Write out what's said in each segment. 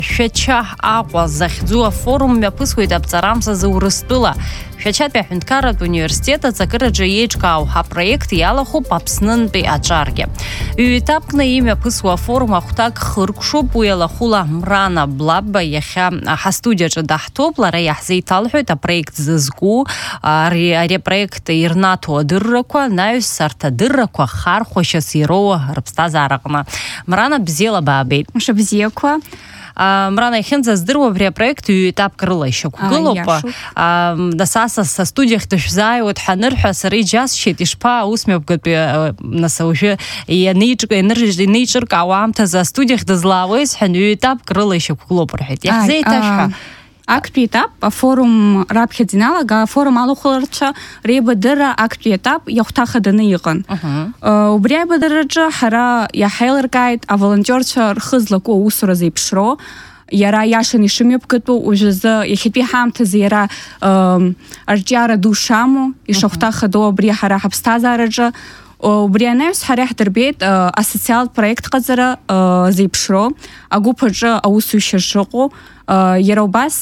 Шәача Аҟәа захьӡу афорум мҩаԥысуеит Аԥҵарамзазы Урыстәыла. Шәачатәи аҳәынҭқарратә университет аҵакыраҿы еиҿкаау ҳапроект иалахәуп Аԥснынтәи аҿаргьы. Ҩ-етапкны имҩаԥысуа афорум ахәҭак хыркәшоуп, уи алахәыла Мрана Блаба иахьа ҳастудиаҿы даҳҭоуп, лара иаҳзеиҭалҳәоит апроект зызку, ари апроект ирнаҭо адыррақәа, анаҩс арҭ адыррақәа хархәашьас ироуа рыԥсҭазаараҟны. Мрана, бзиала баабеит. Бзиақәа. Мрана, иахьынӡаздыруа абри апроект ҩ-етапк рыла ишьақәгылоуп. Насаса студиахь дышәзааиуеит ҳанырҳәа, сара иџьасшьеит, ишԥа аус мҩаԥгатәи нас уажәы инеиҿыркаауа аамҭазы астудиахь дызлаауеи сҳәан, ҩ-етапк рыла ишьақәгылоуп рҳәеит. Иаҳзеиҭашәҳәа. Актәи етап афорум раԥхьаӡа иналага, афорум алахәларцәа реибадырра актәи етап иахәҭахаданы иҟан. Убри аибадырраҿы ҳара иаҳаилыркааит аволонтерцәа рхы злаку аусура зеиԥшроу, иара иашан ишымҩаԥгатәу, уажәазы иахьатәи ҳаамҭазы иара арҿиара ду шамоу, ишахәҭахадоу абри ҳара ҳаԥсҭазаараҿы. Убри анаҩс ҳара иаҳдырбеит асоциалтә проект ҟаҵара зеиԥшроу, агәыԥ аҿы аусушьа шыҟоу, иара убас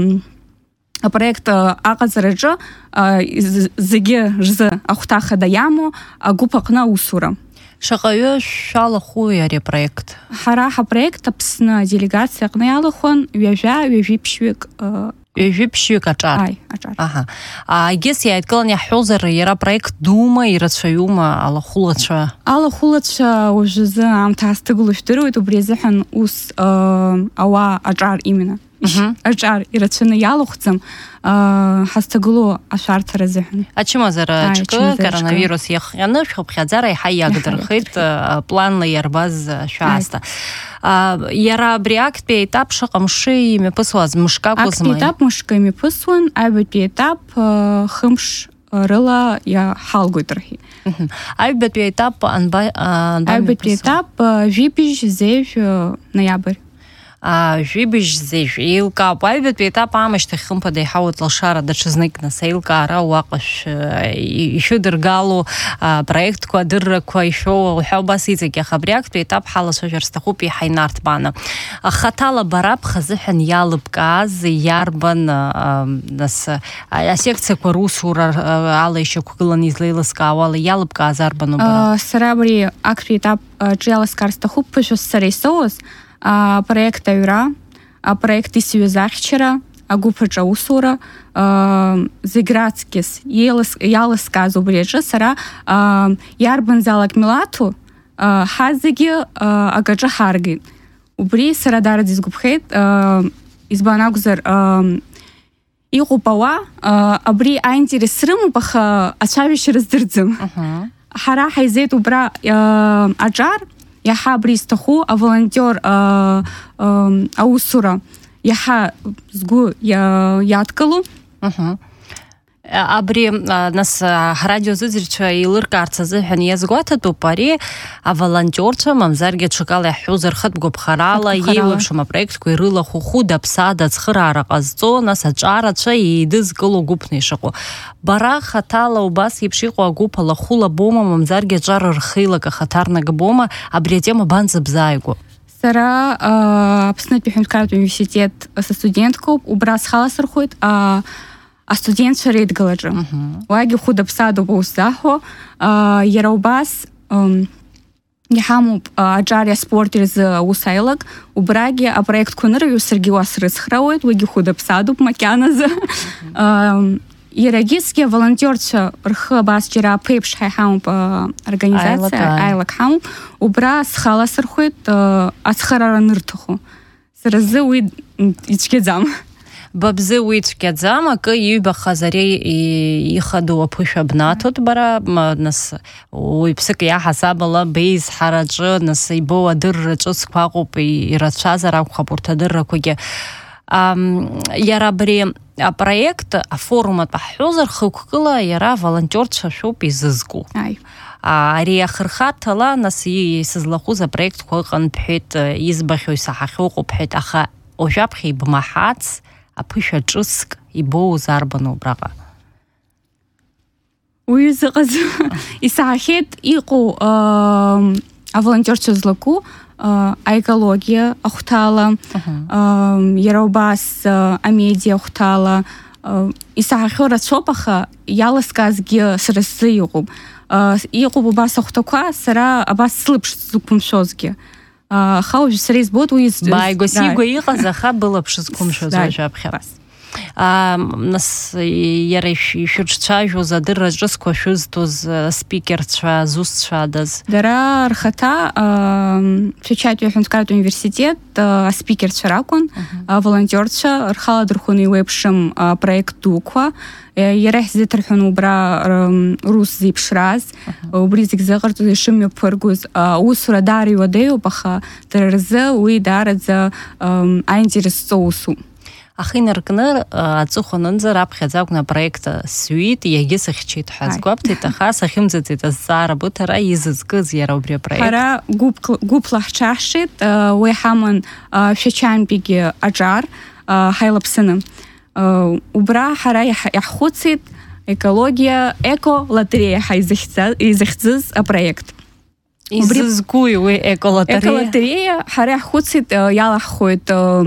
апроект аҟаҵараҿы зегьы рзы ахәҭахада иамоу агәыԥ аҟны аусура. Шаҟаҩы шәалахәуи ари апроект? Ҳара ҳапроект Аԥсны делегациа аҟны иалахәын ҩажәа-ҩажәиԥшьҩык ҩажәиԥшьҩык аҿар. Аҿар. Егьыс иааидкылан иаҳҳәозар, иара проект дума, ирацәаҩума алахәылацәа? Алахәылацәа уажәазы аамҭа ҳазҭагылоу жәдыруеит, убри азыҳәан ус ауаа аҿар именно. Аҿар ирацәаны иалахәӡам ҳазҭагылоу ашәарҭара азыҳәан. Ачымазара аҿкы коронавирус иахҟьаны шәхыԥхьаӡара иаҳа иагдырхеит планла иарбаз шәаасҭа. Иара абри актәи аетап шаҟа мшы имҩаԥысуаз, мышк акәызма? Актәи етап мышкы имҩаԥысуан, аҩбатәи етап хымш рыла иаҳалгоит рҳәеит. Аҩбатәи аетап аҩбатәи етап жәибжь, зежә, ноиабр. Жәибжь, зежә еилкаауп. Аҩбатәи етап аамышьҭахь хымԥада иҳауеит лашара даҽазнык, нас аилкаара уаҟа ишәыдыргалоу проектқәа, адыррақәа ишәоу уҳәа убас иҵегь, аха абри актәи етап ҳалацәажәар сҭахуп иаҳа инарҭбааны. Хаҭала бара бхазыҳәан иалыбкааз иарбан нас асекциақәа русура ала ишьақәгыланы излеилыскаауа ала иалыбкааз арбану бара? Сара абри актәи етап аҿы иалыскаар сҭахуп ԥышәас сара исоуз апроект аҩра, апроект исҩазахьчара, агәыԥ аҿы аусура, зегь раҵкьыс иалыскааз убри аҿы сара иарбанзаалак милаҭу ҳазегьы агаҿы ҳаргеит. Убри сара дараӡа изгәаԥхеит, избан акәзар иҟоуп ауаа абри аинтерес рымоуп, аха ацәажәашьа рыздырӡом. Ҳара ҳаизеит убра аҿар, иаҳа абри изҭаху аволонтер аусура иаҳа згәы иадкылу. Абри нас ҳрадиозыӡырҩцәа еилыркаарц азыҳәан иазгәаҭатәуп ари аволонтерцәа, мамзаргьы ҽакала иаҳҳәозар хытә гәаԥхарала еиуеиԥшым апроектқәа ирылахәу хәыда-ԥсада ацхыраара ҟазҵо, нас аҿарацәа еидызкыло гәыԥны ишыҟоу. Бара хаҭала убас еиԥш иҟоу агәыԥ алахәыла бома, мамзаргьы аҿар рхеилак ахаҭарнага бома, абри атема банзыбзааигәо? Сара Аԥснытәи аҳәынҭқарратә университет састуденткоуп, убра схаласырхәоит астудентцәа реидгылаҿы. Уаагьы хәыда-ԥсадоуп аус заҳәо, иара убас иҳамоуп аҿар аспорт рзы аус аилак, убрагьы апроектқәа анырҩу саргьы уа срыцхраауеит, уигьы хәыда-ԥсадоуп макьаназы. Иарагьысгьы аволонтерцәа рхы абас џьара аԥеиԥш ҳаиҳамоуп организациа, аилак ҳамоуп, убра схаласырхәеит ацхыраара анырҭаху. Сара зы уи ицәгьаӡам. Бабзы уи цәгьаӡам, акы иҩбахаз ари ихадоу аԥышәа бнаҭоит бара, нас уаҩԥсык иаҳасабала беизҳараҿы, нас ибоу адырра ҿыцқәа аҟоуп, ирацәазар акәхап урҭ адыррақәагьы. Иара абри апроект афоруматә ҳҳәозар, хықәкыла иара волонтерцәа шәоуп изызку. Ари ахырхарҭала, нас исызлахәыз апроектқәа ыҟан бҳәеит, избахьоу исаҳахьоу ыҟоуп бҳәеит, аха ожәаԥхьа ибмаҳац аԥышәа ҿыцк ибоуз арбану убраҟа? Уи зыҟаз исаҳахьеит, иҟоу аволонтерцәа злаку аекология ахәҭала, иара убас амедиа ахәҭала, исаҳахьоу рацәоуп, аха иаласкаазгьы сара сзы иҟоуп. Иҟоуп убас ахәҭақәа, сара абас слыԥш зықәымшәозгьы. Аха уажәы сара избоит уи бааигәа-сигәа иҟаз, аха былаԥш зқәымшәоз уажәаԥхьа. Нас иара ишәыҿцәажәоз адырра ҿыцқәа шәызҭоз спикерцәа, зусҭцәадаз? Дара рхаҭа Шәачатәи аҳәынҭқарратә университет аспикерцәа ракәын, аволонтерцәа рхала дырхәын еиуеиԥшым проект дуқәа, иара иаҳзиҭарҳәон убра рус зеиԥшраз, убри зегь зыҟарҵоз ишымҩаԥыргоз аусура даара иуадаҩуп, аха дара рзы уи даараӡа аинтересҵо усуп. Аха инаркны аҵыхәанынӡа раԥхьаӡа акәны апроект сҩит, иагьы сыхьчеит ҳәа сгәабҭеит, аха сахьымӡаӡеит азҵаара быҭара изызкыз иара убри апроект. Ҳара гәыԥла ҳҽаҳшеит, уи ҳаман Шәачантәигьы аҿар ҳаилаԥсаны. Убра ҳара иаҳхәыцит екологиа, еко-лотереиа изыхьӡыз апроект. Изызкуи уи еколотереиа? Еколотереиа ҳара иаҳхәыцит, иалаҳхуеит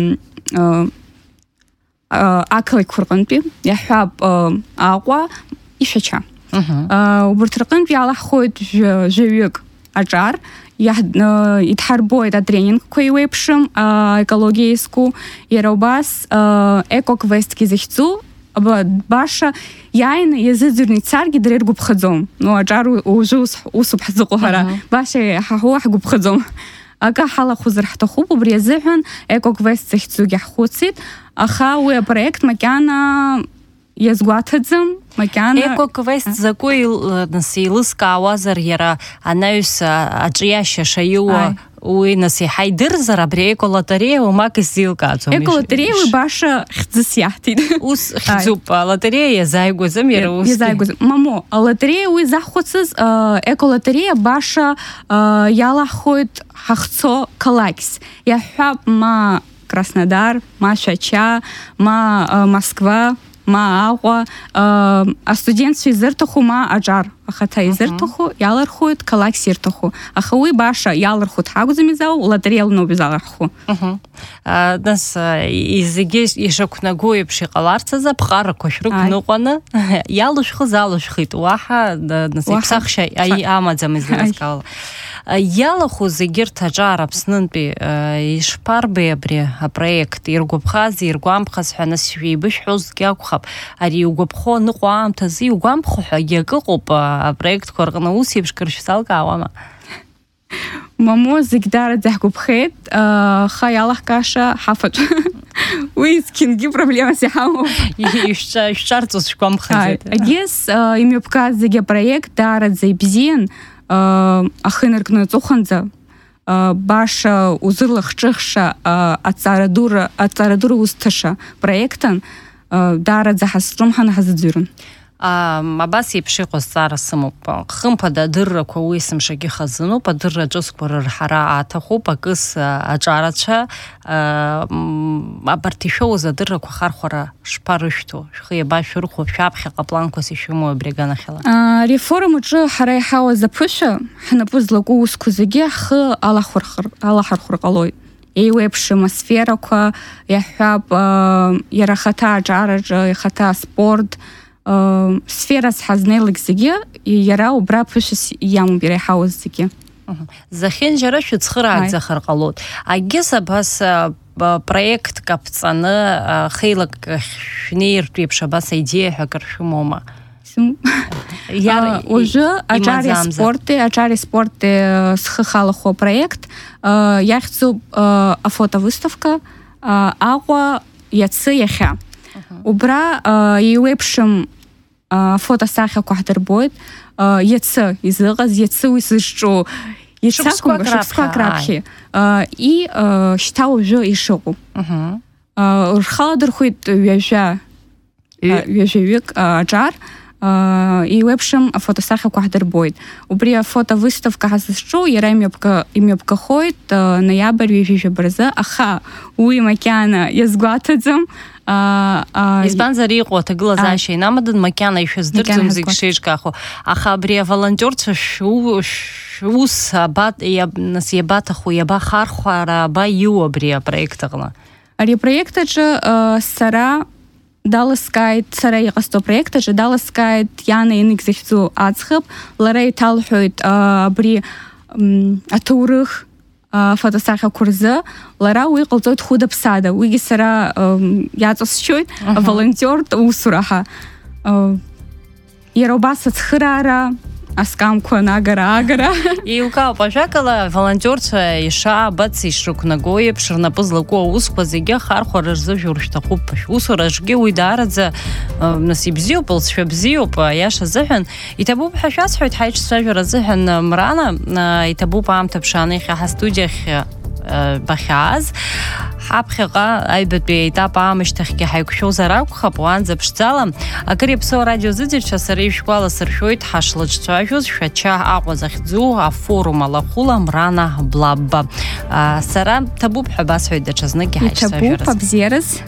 ақалақьқәа рҟынтәи, иаҳҳәап Аҟәа, Ишәача. Убарҭ рҟынтәи иалаҳхуеит жәаҩык аҿар, идҳарбоит атренингқәа еиуеиԥшым аекологиа иазку, иара убас еко-квестгьы захьӡу, баша иааины иазыӡырҩны ицаргьы дара иргәаԥхаӡом. Аҿар ужәы усуп ҳзыҟоу ҳара, баша ҳаҳуа ҳгәаԥхаӡом. Ага ҳалахәызар ҳҭахуп, убри азыҳәан еко-квест захьӡугьы ҳхәыцит, аха уи апроект макьана иазгәаҭаӡам, макьана... Еко-квест закәи нас еилызкаауазар иара анаҩс аҿиашьа шаиуа уи нас иаҳа идырзар, абри еко-лотереиа уамак исзеилкааӡом. Еко-лотереиа уи баша хьӡыс иаҳҭеит. Ус хьӡуп, алотереиа иазааигәаӡам иара усгьы. Иазааигәаӡам. Мамо, алотереиа уи заҳхәыцыз еко-лотереиа баша иалаҳхуеит ҳахцо қалақьс. Иаҳҳәап, ма Краснодар, ма Шәача, ма Москва, ма Аҟәа, астудентцәа изырҭаху, ма аҿар ахаҭа изырҭаху, иалырхуеит қалақьс ирҭаху. Аха уи баша иалырху дҳакәӡам изау, лотереиа лноуп изалырху. Нас зегьы ишақәнагоу еиԥш иҟаларц азы аԥҟарақәа шәрықәныҟәаны иалушәхыз алушәхит, уаҳа иԥсахшьа амаӡам излазкаауа. Иалаху зегьы рҭ аҿар Аԥснынтәи ишԥарбеи абри апроект, иргәаԥхази иргәамԥхаз ҳәа нас шәеибышәҳәозгьы акәхап. Ари иугәаԥхо аныҟәо аамҭазы иугәамԥхо ҳәа иагыҟоуп апроектқәа рҟны, ус еиԥш кыр шәзалкаауама? Мамо, зегь даараӡа ҳгәаԥхеит, аха иалаҳкааша ҳафаҿ. Уи зқьынгьы проблемас иҳамоуп. Ишәҿарҵоз шәгәамԥхаӡеит. Агьес имҩаԥгаз зегьы апроект даараӡа ибзиан, аха инаркны аҵыхәанӡа баша узырлахҿыхша аҵарадура узҭаша проектан даараӡа ҳазҿлымҳаны ҳазыӡырҩын. Абас еиԥш иҟоу зҵаара сымоуп. Хымԥада адыррақәа уи сымшагьы хазынуп, адырра ҿыцқәа рырҳара аҭахуп, акыс аҿарацәа абарҭ ишәоуз адыррақәа хархәара шԥарышәҭо, шәхы иабашәырхәо, шәаԥхьаҟа планқәас ишәымоу абри аганахьала? Реформ аҿы ҳара иҳауаз аԥышәа, ҳнапы злаку усқәа зегьы ҳхы алаҳархәыр ҟалоит. Еиуеиԥшым асферақәа, иаҳҳәап, иара ахаҭа аҿараҿы, ихаҭа аспорт, сферас ҳазнеилак зегьы, иара убра ԥышәас иамоуп иара иҳауаз зегьы. Захьынџьара шәыцхырааӡахар ҟалот. Агьыс абас проект каԥҵаны хеилак шәнеиртә еиԥш абас аидеиа ҳәа акыр шәымоума? Уажәы аҿари спорти схы халаху апроект иахьӡуп афотовыставка Аҟәа иацы иахьа. Убра еиуеиԥшым фотосахьақәа ҳдырбоит, иацы изыҟаз, иацы уи сызҿу шықәсқәак раԥхьа, и шьҭа уажәы ишыҟоу. Рхаладырхәит ҩажәаҩык аҿар, иеиуеиԥшым афотосахьақәа ҳдырбоит. Убри афотовыставка ҳазызҿу иара имҩаԥгахоит ноиабр ҩажәижәаба рзы, аха уи макьана иазгәаҭаӡам. Избанзар иҟоу аҭагылазаашьа инамадан макьана ишәыздырӡом зегь шеиҿкаахо. Аха абри аволонтиорцәа ус нас иабаҭаху, иабахархәара, абаиу абри апроект аҟны? Ари апроект аҿы сара иҟасҵо апроект аҿы даласкааит Иана Еник захьӡу аӡӷаб, лара иҭалҳәоит абри аҭоурых фотосахьақәа рзы, лара уи ҟалҵоит хәыда-ԥсада, уигьы сара иаҵасшьоит аволонтиортә усураҳа. Иара убас ацхыраара, аскамқәа нагара-аагара. Еилкаауп, ажәакала аволонтиорцәа ишаабац ишрықәнаго еиԥш рнапы злаку аусқәа зегьы ахархәара рзыжәуа ршьҭахуп. Усураҿгьы уи даараӡа нас ибзиоуп, лҵшәа бзиоуп, аиаша азыҳәан. Иҭабуп ҳәа шәасҳәоит ҳаиҿцәажәара азыҳәан Мрана, иҭабуп аамҭа ԥшааны иахьа ҳастудиахь бахьааз. Ҳаԥхьаҟа аҩбатәи аетап аамышьҭахьгьы ҳаиқәшәозар акәхап, уаанӡа ԥшӡала. Акыр иаԥсоу арадиозыӡырҩцәа сара ишәгәаласыршәоит ҳашлыҿцәажәоз Шәача Аҟәа захьӡу афорум алахәыла Мрана Блабба. Сара ҭабуп ҳәа басҳәоит даҽазныкгьы ҳаиҿцәажәараз. Иҭабуп, абзиараз.